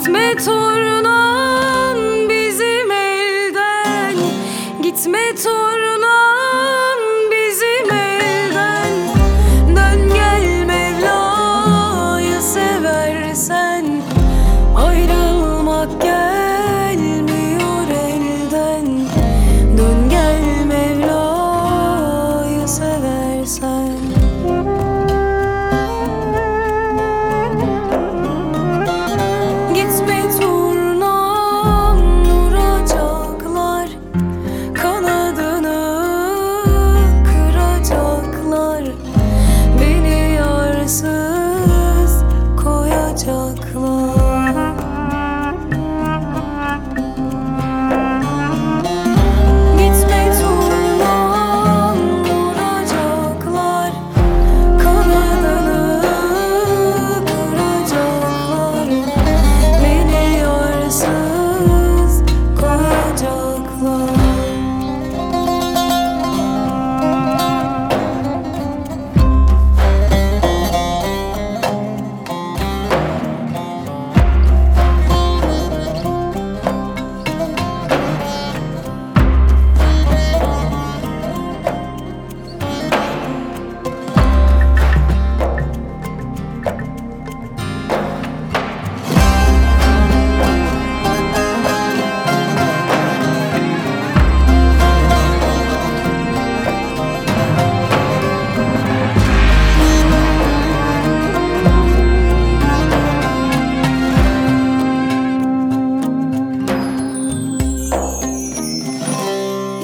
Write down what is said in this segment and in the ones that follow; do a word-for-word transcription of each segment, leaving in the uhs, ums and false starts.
Gitme turnam bizim elden, gitme turnam bizim elden. Dön gel Mevla'yı seversen, ayrılmak gelmiyor elden. Dön gel Mevla'yı seversen. Gitme turnam, vuracaklar, kanadını kıracaklar, beni yarsız koyacaklar. Gitme turnam, vuracaklar, kanadını kıracaklar, beni yarsız koyacaklar.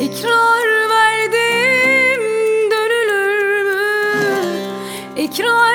İkrar verdim, dönülür mü? İkrar